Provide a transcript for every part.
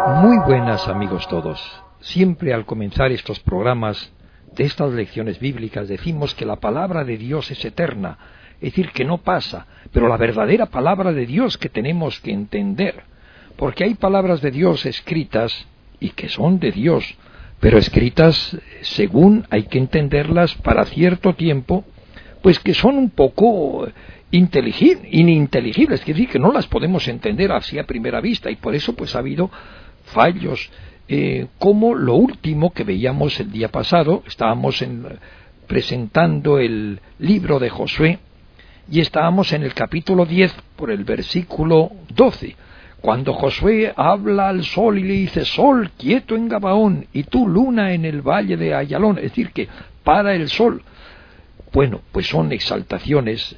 Muy buenas amigos todos. Siempre al comenzar estos programas de estas lecciones bíblicas decimos que la palabra de Dios es eterna, es decir, que no pasa, pero la verdadera palabra de Dios que tenemos que entender, porque hay palabras de Dios escritas y que son de Dios, pero escritas según hay que entenderlas para cierto tiempo, pues que son un poco ininteligibles, es decir, que no las podemos entender así a primera vista, y por eso pues ha habido fallos, como lo último que veíamos el día pasado. Estábamos presentando el libro de Josué y estábamos en el capítulo 10 por el versículo 12, cuando Josué habla al sol y le dice: sol quieto en Gabaón y tú luna en el valle de Ayalón, es decir, que para el sol. Bueno, pues son exaltaciones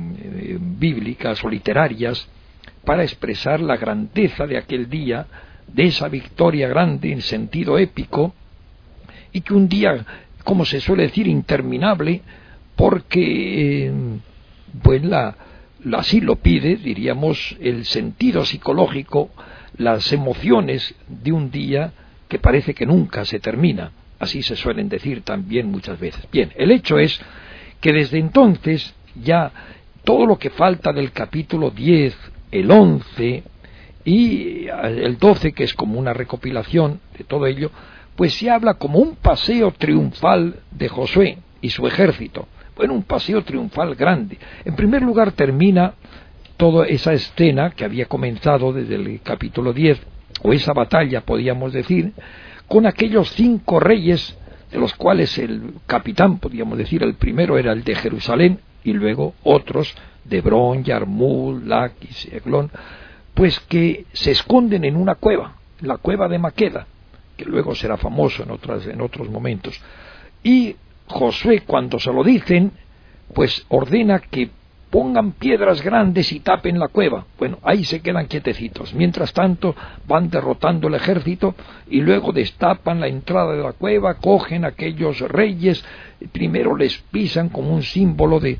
bíblicas o literarias para expresar la grandeza de aquel día, de esa victoria grande en sentido épico, y que un día, como se suele decir, interminable, porque pues así lo pide, diríamos, el sentido psicológico, las emociones de un día que parece que nunca se termina. Así se suelen decir también muchas veces. Bien, el hecho es que desde entonces ya todo lo que falta del capítulo 10, el 11 y el 12, que es como una recopilación de todo ello, pues se habla como un paseo triunfal de Josué y su ejército. Bueno, un paseo triunfal grande. En primer lugar termina toda esa escena que había comenzado desde el capítulo 10, o esa batalla, podríamos decir, con aquellos 5 reyes, de los cuales el capitán, podríamos decir, el primero era el de Jerusalén, y luego otros de Hebrón, Yarmul, Laquis, Eglón, pues que se esconden en una cueva, la cueva de Maqueda, que luego será famoso en otros momentos. Y Josué, cuando se lo dicen, pues ordena que pongan piedras grandes y tapen la cueva. Bueno, ahí se quedan quietecitos. Mientras tanto van derrotando el ejército y luego destapan la entrada de la cueva, cogen a aquellos reyes, primero les pisan como un símbolo de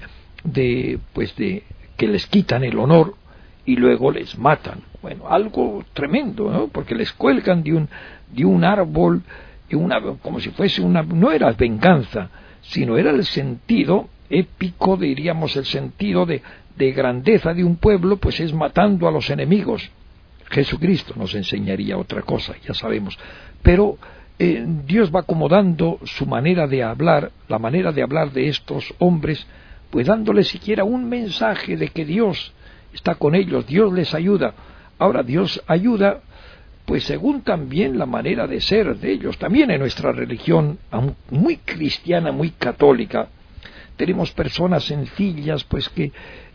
que les quitan el honor, y luego les matan. Bueno, algo tremendo, ¿no? Porque les cuelgan de un árbol, como si fuese no era venganza, sino era el sentido épico, diríamos, el sentido de grandeza de un pueblo, pues es matando a los enemigos. Jesucristo nos enseñaría otra cosa, ya sabemos, pero Dios va acomodando su manera de hablar, la manera de hablar de estos hombres, pues dándoles siquiera un mensaje de que Dios está con ellos, Dios les ayuda. Ahora, Dios ayuda pues según también la manera de ser de ellos. También en nuestra religión muy cristiana, muy católica, tenemos personas sencillas, pues que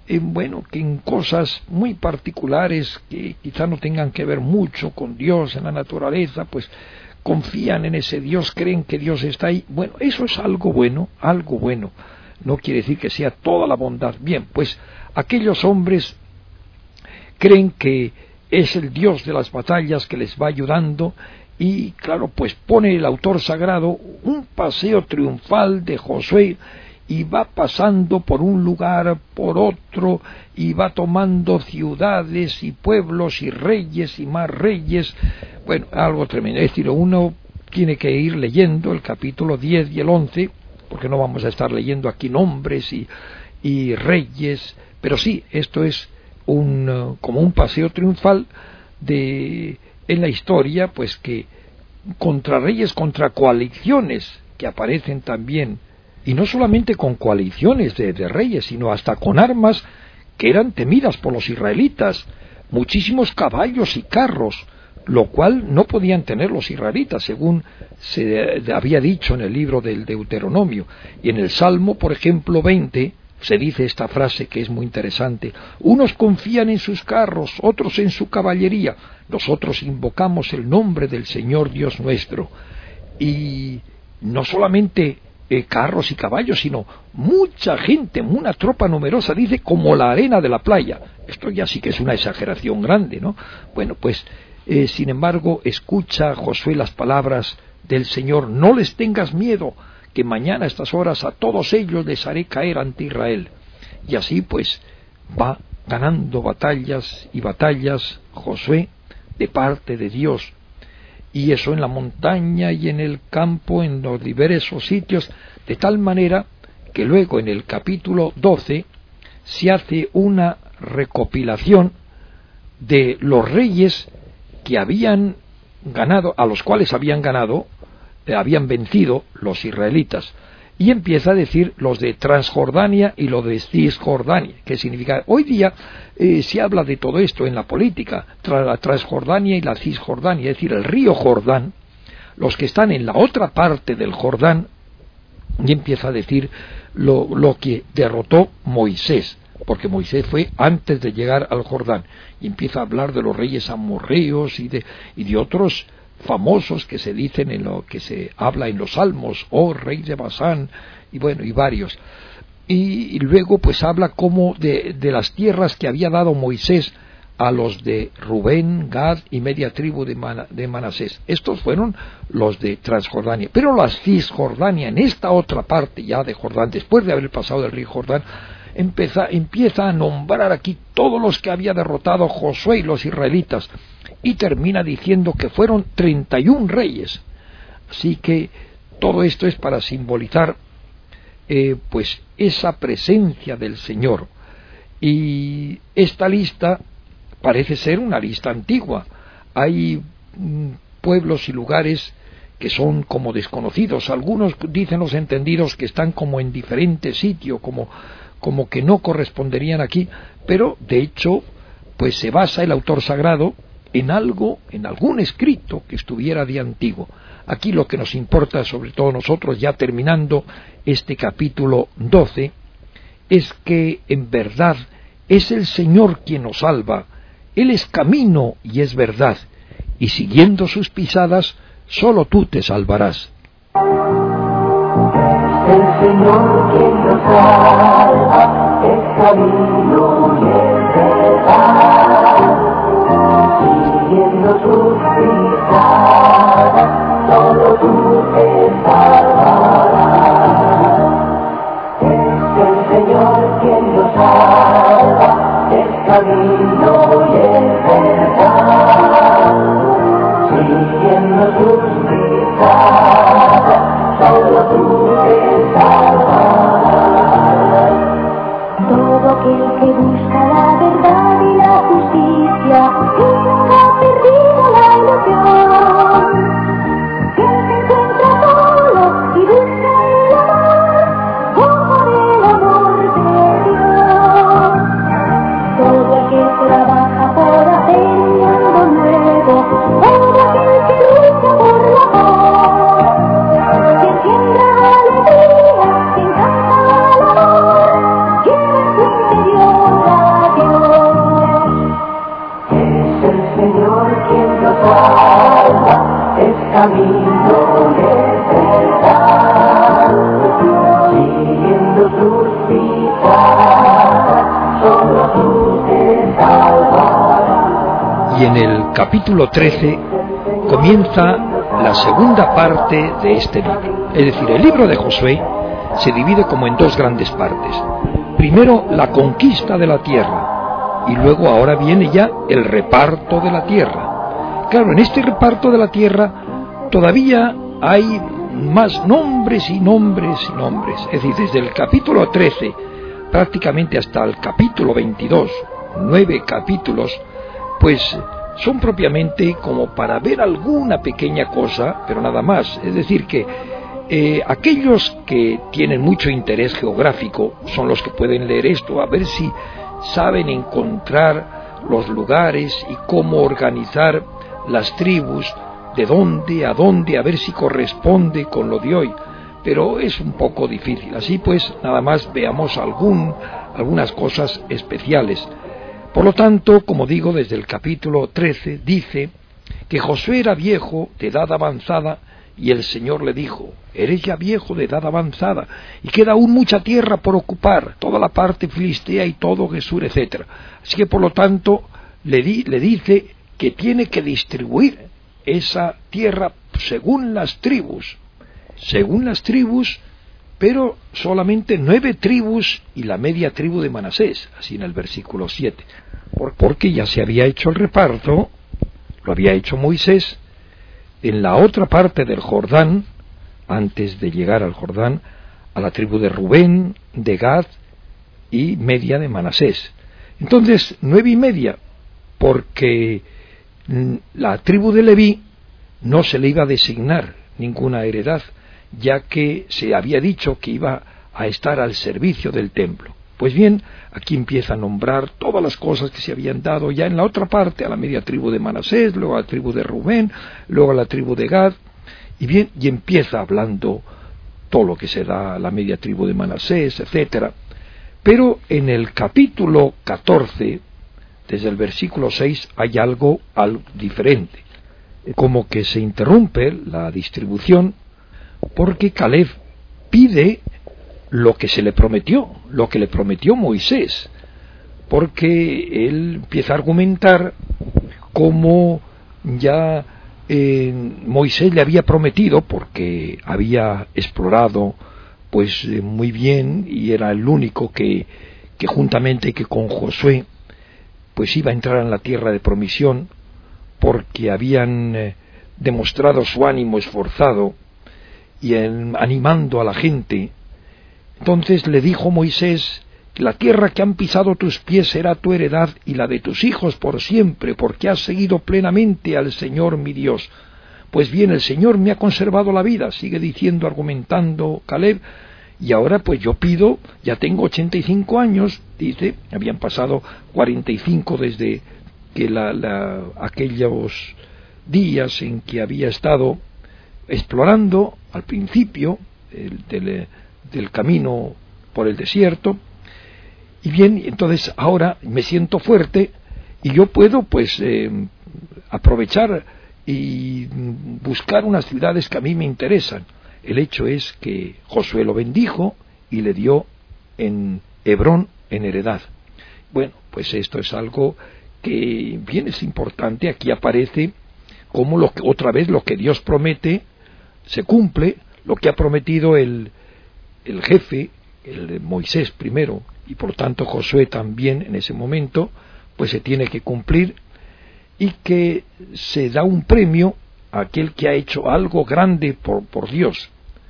en cosas muy particulares que quizá no tengan que ver mucho con Dios, en la naturaleza, pues confían en ese Dios, creen que Dios está ahí. Bueno, eso es algo bueno, algo bueno. No quiere decir que sea toda la bondad. Bien, pues aquellos hombres creen que es el Dios de las batallas que les va ayudando, y claro, pues pone el autor sagrado un paseo triunfal de Josué, y va pasando por un lugar, por otro, y va tomando ciudades y pueblos y reyes y más reyes. Bueno, algo tremendo. Es decir, uno tiene que ir leyendo el capítulo 10 y el 11, porque no vamos a estar leyendo aquí nombres y reyes, pero sí, esto es como un paseo triunfal en la historia, pues que contra reyes, contra coaliciones que aparecen también, y no solamente con coaliciones de reyes, sino hasta con armas que eran temidas por los israelitas, muchísimos caballos y carros, lo cual no podían tener los israelitas, según se había dicho en el libro del Deuteronomio. Y en el Salmo, por ejemplo, 20, se dice esta frase que es muy interesante: unos confían en sus carros, otros en su caballería, nosotros invocamos el nombre del Señor Dios nuestro. Y no solamente carros y caballos, sino mucha gente, una tropa numerosa, dice, como la arena de la playa. Esto ya sí que es una exageración grande, ¿no? Bueno, pues sin embargo, escucha Josué las palabras del Señor: no les tengas miedo, que mañana a estas horas a todos ellos les haré caer ante Israel. Y así pues va ganando batallas y batallas Josué de parte de Dios. y eso en la montaña y en el campo, en los diversos sitios, de tal manera que luego en el capítulo 12 se hace una recopilación de los reyes que habían ganado, a los cuales habían vencido los israelitas, y empieza a decir los de Transjordania y los de Cisjordania. ¿Qué significa? Hoy día se habla de todo esto en la política, la Transjordania y la Cisjordania, es decir, el río Jordán, los que están en la otra parte del Jordán, y empieza a decir lo que derrotó Moisés, porque Moisés fue antes de llegar al Jordán, y empieza a hablar de los reyes amorreos y de otros famosos que se dicen en lo que se habla en los Salmos, rey de Basán, y bueno, y varios. Y luego pues habla como de las tierras que había dado Moisés a los de Rubén, Gad y media tribu de Manasés. Estos fueron los de Transjordania. Pero la Cisjordania, en esta otra parte ya de Jordán, después de haber pasado el río Jordán, empieza a nombrar aquí todos los que había derrotado Josué y los israelitas, y termina diciendo que fueron 31 reyes. Así que todo esto es para simbolizar pues esa presencia del Señor. Y esta lista parece ser una lista antigua. Hay pueblos y lugares que son como desconocidos. Algunos dicen los entendidos que están como en diferentes sitios, como que no corresponderían aquí, pero de hecho pues se basa el autor sagrado en algún escrito que estuviera de antiguo. Aquí lo que nos importa, sobre todo nosotros, ya terminando este capítulo 12, es que en verdad es el Señor quien nos salva. Él es camino y es verdad, y siguiendo sus pisadas, solo tú te salvarás. El Señor quien nos salva, es camino y es verdad, siguiendo sus pisadas, solo tú te salvarás. Es el Señor quien nos salva, es camino y es verdad, siguiendo sus pisadas, solo tú te salvarás. Todo aquel que busca la verdad y la justicia, que nunca ha perdido la ilusión, que se encuentra solo y busca el amor, como el amor de Dios. Todo aquel que trabaja por hacer un mundo nuevo, todo aquel que lucha por la paz, que siembra alegría, que encanta al amor, lleva en su interior a Dios. Es el Señor quien nos salva, es camino y es verdad, siguiendo sus pisadas, solo tú te salvarás. Y en el capítulo 13 comienza la segunda parte de este libro. Es decir, el libro de Josué se divide como en dos grandes partes. Primero, la conquista de la tierra, y luego ahora viene ya el reparto de la tierra. Claro, en este reparto de la tierra todavía hay más nombres y nombres y nombres. Es decir, desde el capítulo 13 prácticamente hasta el capítulo 22, 9 capítulos, pues son propiamente como para ver alguna pequeña cosa, pero nada más. Es decir, que aquellos que tienen mucho interés geográfico son los que pueden leer esto, a ver si saben encontrar los lugares y cómo organizar las tribus, de dónde a dónde, a ver si corresponde con lo de hoy. Pero es un poco difícil. Así pues, nada más veamos algunas cosas especiales. Por lo tanto, como digo, desde el capítulo 13 dice que Josué era viejo, de edad avanzada, y el Señor le dijo: eres ya viejo, de edad avanzada, y queda aún mucha tierra por ocupar, toda la parte filistea y todo Gesur, etc. Así que, por lo tanto, le dice que tiene que distribuir esa tierra según las tribus, pero solamente 9 tribus y la media tribu de Manasés, así en el versículo 7, porque ya se había hecho el reparto, lo había hecho Moisés, en la otra parte del Jordán, antes de llegar al Jordán, a la tribu de Rubén, de Gad y media de Manasés. Entonces, 9,5, porque la tribu de Leví no se le iba a designar ninguna heredad, ya que se había dicho que iba a estar al servicio del templo. Pues bien, aquí empieza a nombrar todas las cosas que se habían dado ya en la otra parte, a la media tribu de Manasés, luego a la tribu de Rubén, luego a la tribu de Gad, y empieza hablando todo lo que se da a la media tribu de Manasés, etcétera. Pero en el capítulo 14, desde el versículo 6, hay algo diferente, como que se interrumpe la distribución, porque Caleb pide lo que se le prometió, lo que le prometió Moisés, porque él empieza a argumentar cómo ya Moisés le había prometido, porque había explorado pues muy bien y era el único que juntamente que con Josué pues iba a entrar en la tierra de promisión, porque habían demostrado su ánimo esforzado y animando a la gente. Entonces le dijo Moisés: la tierra que han pisado tus pies será tu heredad y la de tus hijos por siempre, porque has seguido plenamente al Señor mi Dios. Pues bien, el Señor me ha conservado la vida, sigue diciendo, argumentando Caleb, y ahora pues yo pido, ya tengo 85 años, dice, habían pasado 45 desde que aquellos días en que había estado explorando al principio del camino por el desierto. Y bien, entonces ahora me siento fuerte y yo puedo pues aprovechar y buscar unas ciudades que a mí me interesan. El hecho es que Josué lo bendijo y le dio en Hebrón en heredad. Bueno, pues esto es algo que bien es importante. Aquí aparece como otra vez lo que Dios promete se cumple, lo que ha prometido el jefe, el de Moisés primero, y por tanto Josué también en ese momento, pues se tiene que cumplir, y que se da un premio a aquel que ha hecho algo grande por Dios.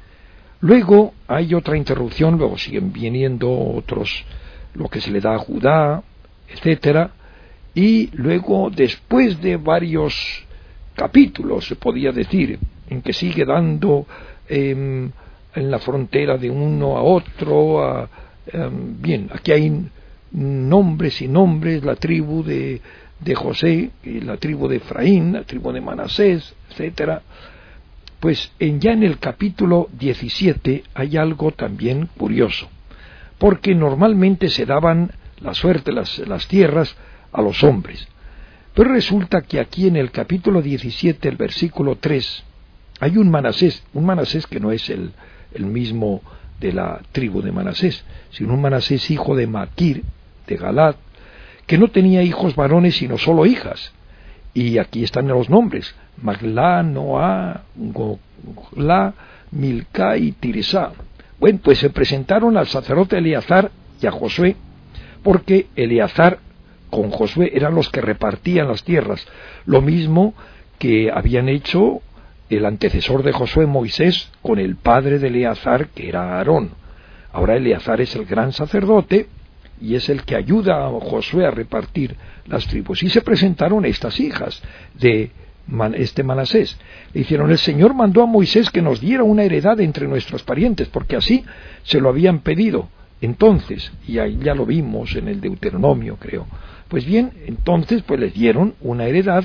Luego hay otra interrupción, luego siguen viniendo otros, lo que se le da a Judá, etcétera, y luego después de varios capítulos, se podía decir, en que sigue dando en la frontera de uno a otro, bien, aquí hay nombres y nombres, la tribu de José, la tribu de Efraín, la tribu de Manasés, etcétera. Pues ya en el capítulo 17 hay algo también curioso, porque normalmente se daban la suerte, las tierras a los hombres, pero resulta que aquí en el capítulo 17, el versículo 3, hay un Manasés que no es el mismo de la tribu de Manasés, sino un Manasés hijo de Maquir, de Galad, que no tenía hijos varones sino solo hijas. Y aquí están los nombres: Maglá, Noá, Gogla, Milcá y Tiresá. Bueno, pues se presentaron al sacerdote Eleazar y a Josué, porque Eleazar con Josué eran los que repartían las tierras, lo mismo que habían hecho el antecesor de Josué, Moisés, con el padre de Eleazar, que era Aarón. Ahora Eleazar es el gran sacerdote y es el que ayuda a Josué a repartir las tribus. Y se presentaron estas hijas de este Manasés. Le dijeron: el Señor mandó a Moisés que nos diera una heredad entre nuestros parientes, porque así se lo habían pedido. Entonces, y ahí ya lo vimos en el Deuteronomio, creo. Pues bien, entonces pues les dieron una heredad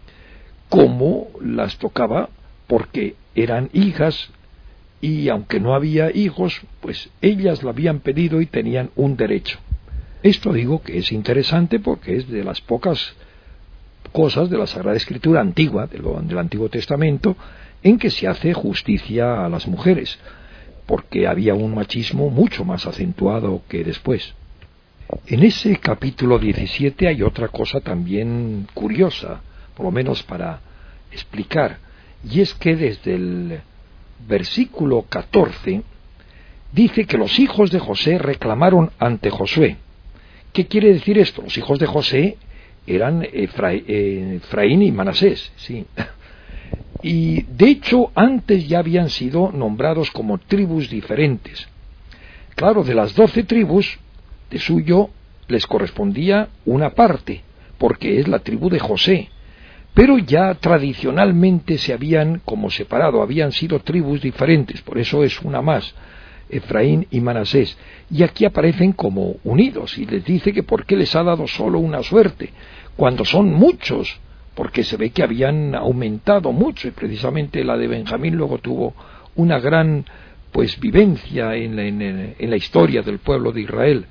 como las tocaba, porque eran hijas, y aunque no había hijos, pues ellas lo habían pedido y tenían un derecho. Esto digo que es interesante porque es de las pocas cosas de la Sagrada Escritura antigua, del Antiguo Testamento, en que se hace justicia a las mujeres, porque había un machismo mucho más acentuado que después. En ese capítulo 17 hay otra cosa también curiosa, por lo menos para explicar, y es que desde el versículo 14 dice que los hijos de José reclamaron ante Josué. ¿Qué quiere decir esto? Los hijos de José eran Efraín y Manasés, sí. y de hecho antes ya habían sido nombrados como tribus diferentes. Claro, de las 12 tribus, de suyo les correspondía una parte, porque es la tribu de José, pero ya tradicionalmente se habían como separado, habían sido tribus diferentes, por eso es una más, Efraín y Manasés, y aquí aparecen como unidos, y les dice que por qué les ha dado solo una suerte, cuando son muchos, porque se ve que habían aumentado mucho, y precisamente la de Benjamín luego tuvo una gran vivencia en la historia del pueblo de Israel.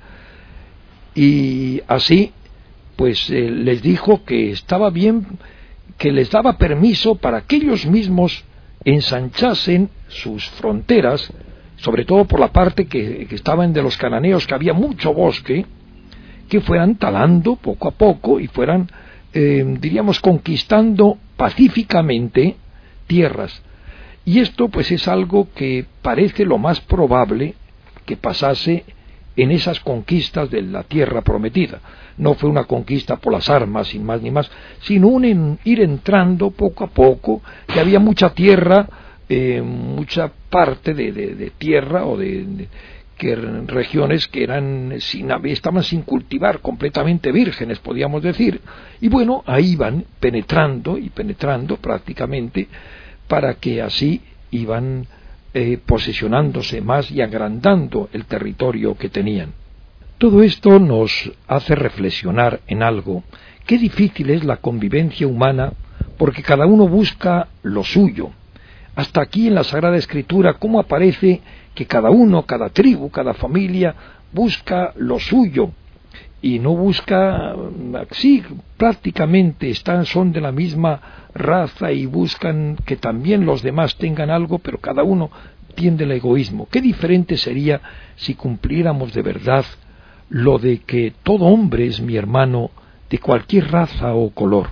Y así les dijo que estaba bien, que les daba permiso para que ellos mismos ensanchasen sus fronteras, sobre todo por la parte que estaban de los cananeos, que había mucho bosque, que fueran talando poco a poco y fueran diríamos conquistando pacíficamente tierras. Y esto es algo que parece lo más probable que pasase en esas conquistas de la tierra prometida. No fue una conquista por las armas, sin más ni más, sino ir entrando poco a poco, que había mucha tierra, mucha parte de tierra o que regiones que estaban sin cultivar, completamente vírgenes, podríamos decir, y bueno, ahí iban penetrando prácticamente, para que así iban posesionándose más y agrandando el territorio que tenían. Todo esto nos hace reflexionar en algo: qué difícil es la convivencia humana, porque cada uno busca lo suyo. Hasta aquí en la Sagrada Escritura, cómo aparece que cada uno, cada tribu, cada familia busca lo suyo y no busca, sí, prácticamente son de la misma raza y buscan que también los demás tengan algo, pero cada uno tiende al egoísmo. Qué diferente sería si cumpliéramos de verdad lo de que todo hombre es mi hermano, de cualquier raza o color.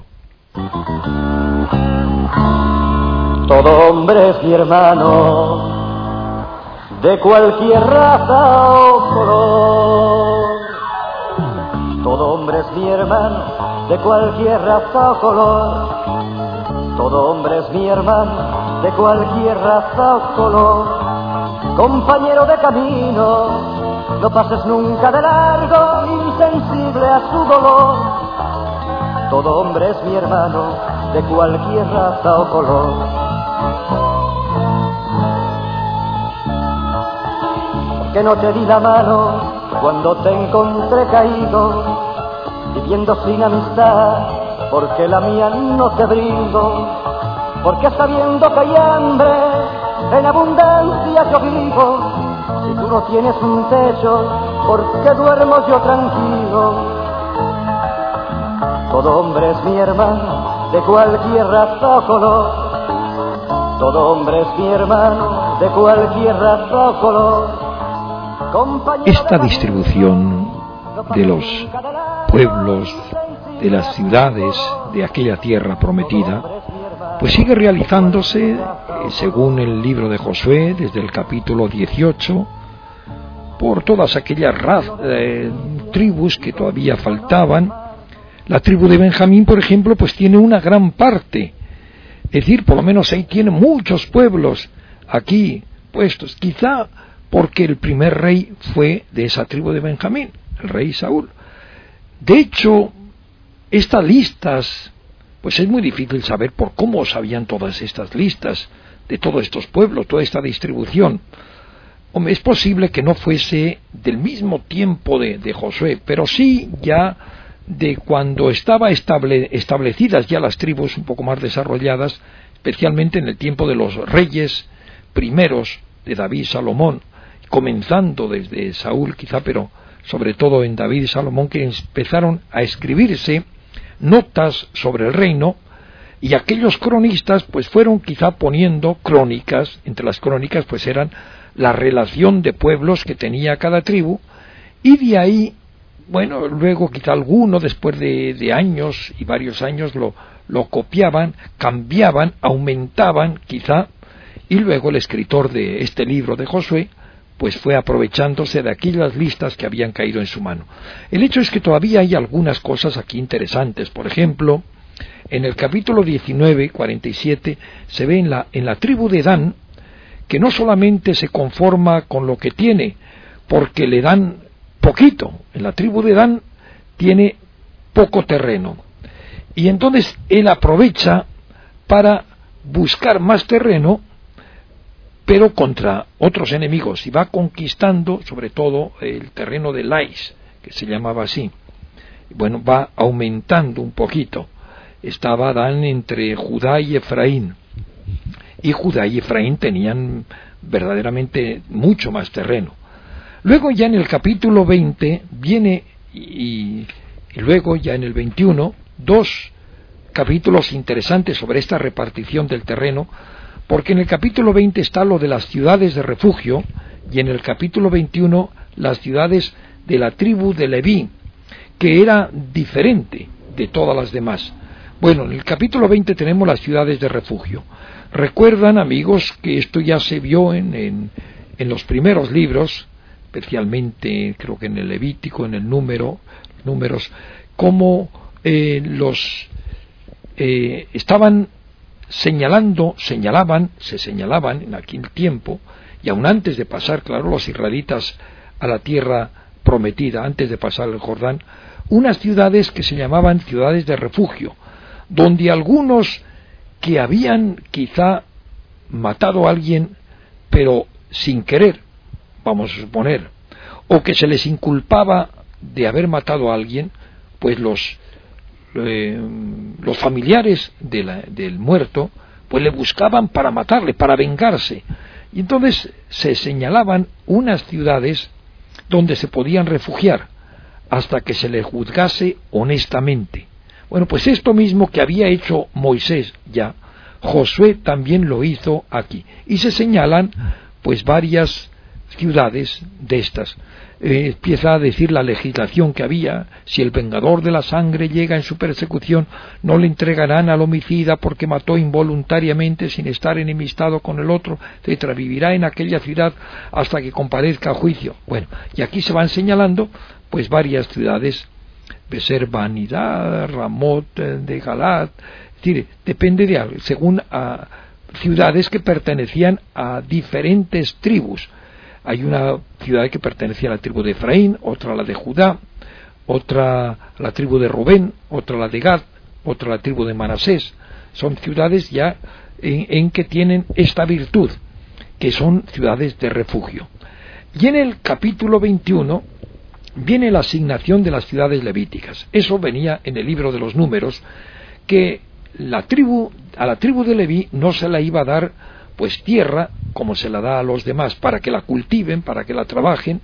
Todo hombre es mi hermano, de cualquier raza o color. Todo hombre es mi hermano, de cualquier raza o color. Todo hombre es mi hermano, de cualquier raza o color. Compañero de camino, no pases nunca de largo, insensible a su dolor. Todo hombre es mi hermano, de cualquier raza o color. Que no te di la mano cuando te encontré caído, viviendo sin amistad, porque la mía no te brindo, porque sabiendo que hay hambre, en abundancia yo vivo. Si tú no tienes un techo, ¿por qué duermo yo tranquilo? Todo hombre es mi hermano, de cualquier raza o color. Todo hombre es mi hermano, de cualquier raza o color. Esta distribución de los pueblos, de las ciudades de aquella tierra prometida, sigue realizándose según el libro de Josué, desde el capítulo 18, por todas aquellas tribus que todavía faltaban. La tribu de Benjamín, por ejemplo, tiene una gran parte, es decir, por lo menos ahí tiene muchos pueblos aquí puestos, quizá porque el primer rey fue de esa tribu de Benjamín, el rey Saúl. De hecho, estas listas, es muy difícil saber por cómo sabían todas estas listas de todos estos pueblos, toda esta distribución. Hombre, es posible que no fuese del mismo tiempo de Josué, pero sí ya de cuando estaban establecidas ya las tribus un poco más desarrolladas, especialmente en el tiempo de los reyes primeros de David y Salomón, comenzando desde Saúl quizá, pero sobre todo en David y Salomón, que empezaron a escribirse notas sobre el reino, y aquellos cronistas fueron quizá poniendo crónicas. Entre las crónicas eran la relación de pueblos que tenía cada tribu, y de ahí, luego quizá alguno después de años y varios años lo copiaban, cambiaban, aumentaban quizá, y luego el escritor de este libro de Josué fue aprovechándose de aquellas listas que habían caído en su mano. El hecho es que todavía hay algunas cosas aquí interesantes. Por ejemplo, En el capítulo 19, 47, se ve en la tribu de Dan, que no solamente se conforma con lo que tiene, porque le dan poquito. En la tribu de Dan tiene poco terreno. Y entonces él aprovecha para buscar más terreno, pero contra otros enemigos, y va conquistando sobre todo el terreno de Lais, que se llamaba así. Bueno, va aumentando un poquito. Estaba Dan entre Judá y Efraín, y Judá y Efraín tenían verdaderamente mucho más terreno. Luego ya en el capítulo 20 viene, y luego ya en el 21, dos capítulos interesantes sobre esta repartición del terreno, porque en el capítulo 20 está lo de las ciudades de refugio, y en el capítulo 21 las ciudades de la tribu de Leví, que era diferente de todas las demás. Bueno, en el capítulo 20 tenemos las ciudades de refugio. Recuerdan, amigos, que esto ya se vio en los primeros libros, especialmente creo que en el Levítico, en el Números, cómo estaban se señalaban en aquel tiempo, y aun antes de pasar, claro, los israelitas a la tierra prometida, antes de pasar el Jordán, unas ciudades que se llamaban ciudades de refugio, donde algunos que habían quizá matado a alguien, pero sin querer, vamos a suponer, o que se les inculpaba de haber matado a alguien, pues los familiares del muerto pues le buscaban para matarle, para vengarse, y entonces se señalaban unas ciudades donde se podían refugiar hasta que se le juzgase honestamente. Bueno, pues esto mismo que había hecho Moisés ya, Josué también lo hizo aquí, y se señalan pues varias ciudades de estas. Empieza a decir la legislación que había: si el vengador de la sangre llega en su persecución, no le entregarán al homicida porque mató involuntariamente sin estar enemistado con el otro, etcétera. Vivirá en aquella ciudad hasta que comparezca a juicio. Bueno, y aquí se van señalando pues varias ciudades: Beser Banidad, Ramot de Galat, es decir, depende de algo, según ciudades que pertenecían a diferentes tribus. Hay una ciudad que pertenecía a la tribu de Efraín, otra a la de Judá, otra a la tribu de Rubén, otra a la de Gad, otra a la tribu de Manasés. Son ciudades ya en que tienen esta virtud, que son ciudades de refugio. Y en el capítulo 21 viene la asignación de las ciudades levíticas. Eso venía en el libro de los Números, que a la tribu de Leví no se la iba a dar pues tierra como se la da a los demás para que la cultiven, para que la trabajen,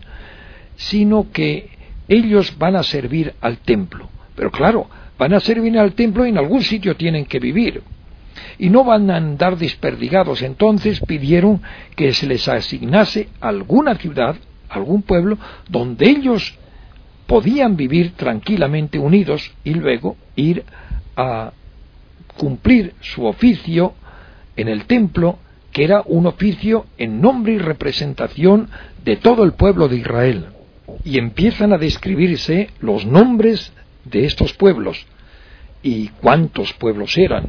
sino que ellos van a servir al templo. Pero claro, van a servir al templo y en algún sitio tienen que vivir, y no van a andar desperdigados. Entonces pidieron que se les asignase alguna ciudad, algún pueblo, donde ellos podían vivir tranquilamente unidos y luego ir a cumplir su oficio en el templo, que era un oficio en nombre y representación de todo el pueblo de Israel. Y empiezan a describirse los nombres de estos pueblos y cuántos pueblos eran.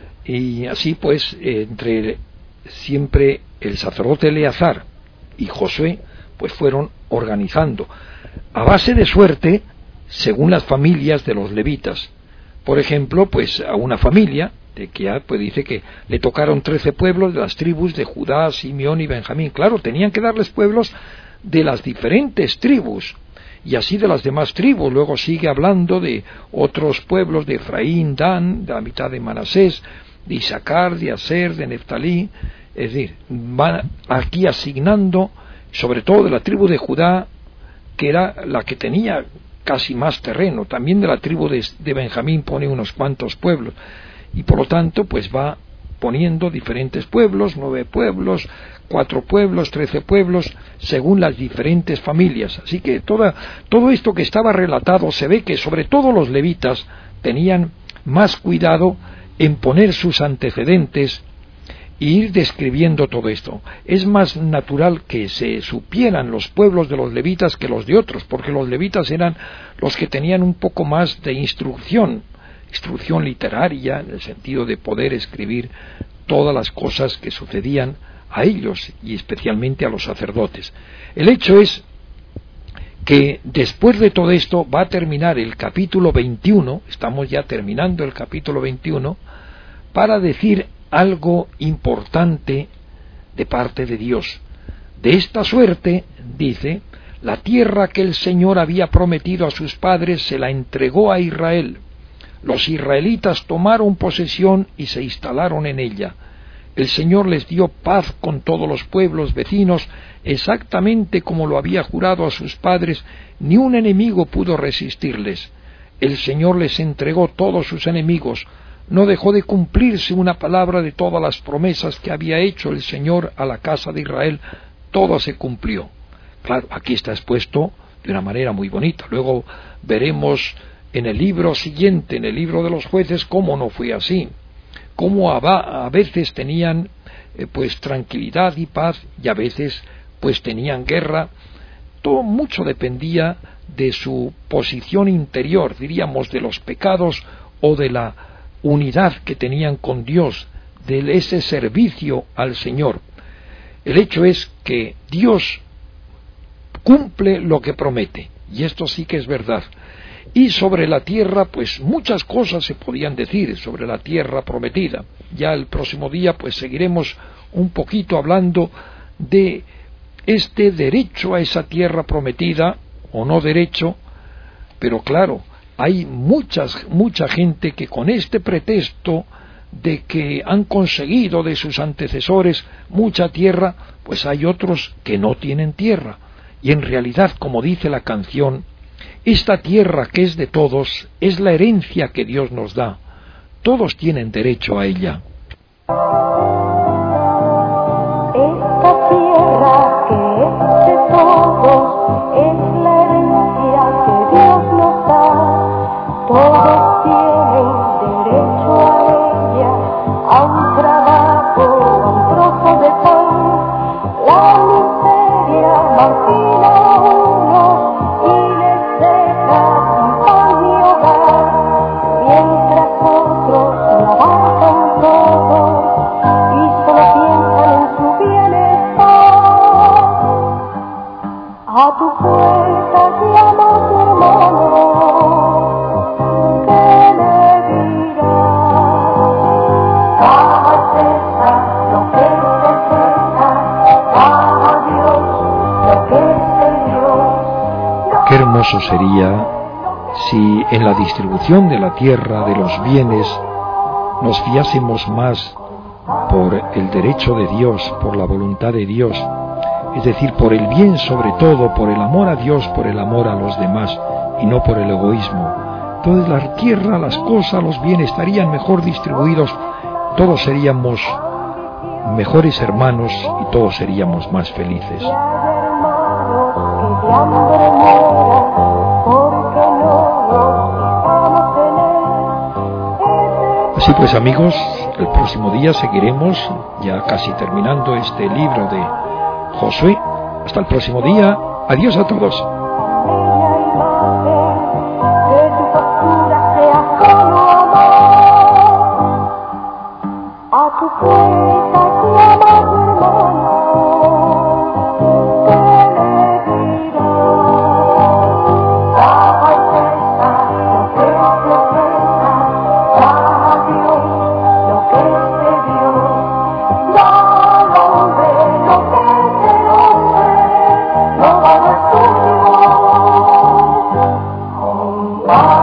Y así pues, entre siempre el sacerdote Eleazar y Josué pues fueron organizando a base de suerte según las familias de los levitas. Por ejemplo, pues a una familia que ya pues dice que le tocaron 13 pueblos de las tribus de Judá, Simeón y Benjamín. Claro, tenían que darles pueblos de las diferentes tribus, y así de las demás tribus. Luego sigue hablando de otros pueblos de Efraín, Dan, de la mitad de Manasés, de Isaacar, de Aser, de Neftalí. Es decir, van aquí asignando, sobre todo de la tribu de Judá, que era la que tenía casi más terreno. También de la tribu de Benjamín pone unos cuantos pueblos, y por lo tanto pues va poniendo diferentes pueblos, 9 pueblos, 4 pueblos, 13 pueblos, según las diferentes familias. Así que todo esto que estaba relatado, se ve que sobre todo los levitas tenían más cuidado en poner sus antecedentes e ir describiendo todo esto. Es más natural que se supieran los pueblos de los levitas que los de otros, porque los levitas eran los que tenían un poco más de instrucción instrucción literaria, en el sentido de poder escribir todas las cosas que sucedían a ellos y especialmente a los sacerdotes. El hecho es que después de todo esto va a terminar el capítulo 21, estamos ya terminando el capítulo 21, para decir algo importante de parte de Dios. De esta suerte, dice, la tierra que el Señor había prometido a sus padres se la entregó a Israel. Los israelitas tomaron posesión y se instalaron en ella. El Señor les dio paz con todos los pueblos vecinos, exactamente como lo había jurado a sus padres, ni un enemigo pudo resistirles. El Señor les entregó todos sus enemigos, no dejó de cumplirse una palabra de todas las promesas que había hecho el Señor a la casa de Israel, todo se cumplió. Claro, aquí está expuesto de una manera muy bonita. Luego veremos en el libro siguiente, en el libro de los jueces, cómo no fue así. Cómo a veces tenían pues tranquilidad y paz y a veces pues tenían guerra. Todo mucho dependía de su posición interior, diríamos, de los pecados o de la unidad que tenían con Dios, de ese servicio al Señor. El hecho es que Dios cumple lo que promete, y esto sí que es verdad. Y sobre la tierra, pues muchas cosas se podían decir sobre la tierra prometida. Ya el próximo día, pues seguiremos un poquito hablando de este derecho a esa tierra prometida, o no derecho, pero claro, hay mucha gente que con este pretexto de que han conseguido de sus antecesores mucha tierra, pues hay otros que no tienen tierra. Y en realidad, como dice la canción, esta tierra que es de todos es la herencia que Dios nos da. Todos tienen derecho a ella. Esta tierra que es de todos es la herencia que Dios nos da. Todos tienen derecho a ella, a un trabajo, a un trozo de pan. La miseria margina a uno y les deja sin pan ni hogar, mientras otros lo abarcan todo y solo piensan en su bienestar. A tu puerta llama tu hermano, ¿qué le dirás? Dame César lo que es de César, dame a Dios lo que es de Dios. Qué hermoso sería si en la distribución de la tierra, de los bienes, nos fiásemos más por el derecho de Dios, por la voluntad de Dios, es decir, por el bien sobre todo, por el amor a Dios, por el amor a los demás, y no por el egoísmo. Entonces la tierra, las cosas, los bienes estarían mejor distribuidos, todos seríamos mejores hermanos y todos seríamos más felices. Así pues, amigos, el próximo día seguiremos, ya casi terminando este libro de Josué. Hasta el próximo día. Adiós a todos. Bye.